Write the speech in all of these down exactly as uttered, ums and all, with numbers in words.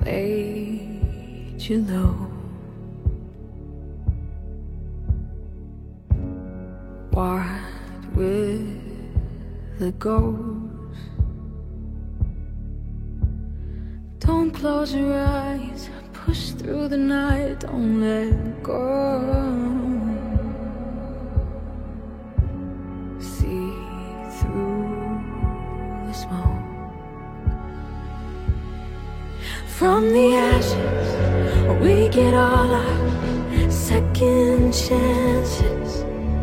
laid you low. What will it goes? Don't close your eyes, push through the night, don't let go. See through the smoke. From the ashes, we get all our second chances.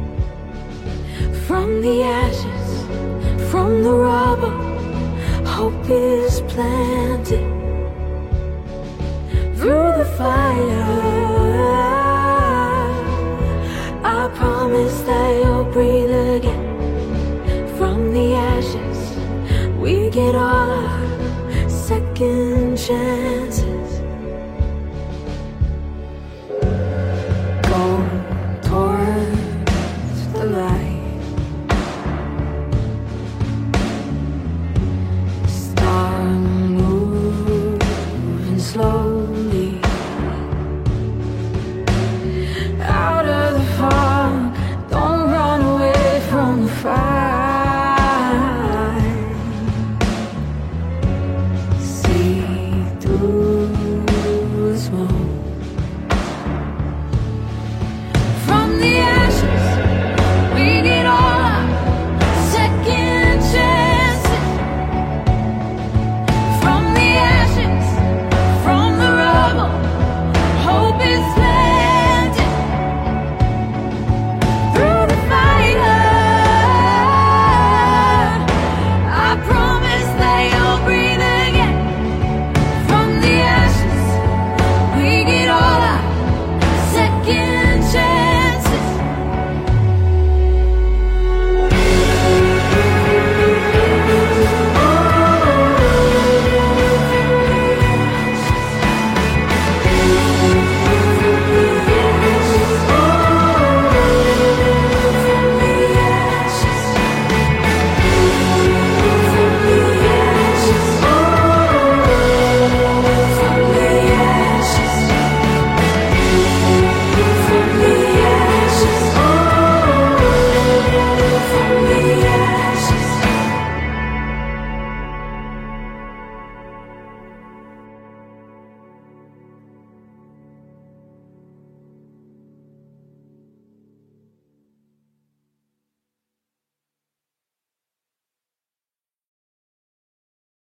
From the ashes, from the rubble, hope is planted. Through the fire, I promise that you'll breathe again. From the ashes, we get all our second chances.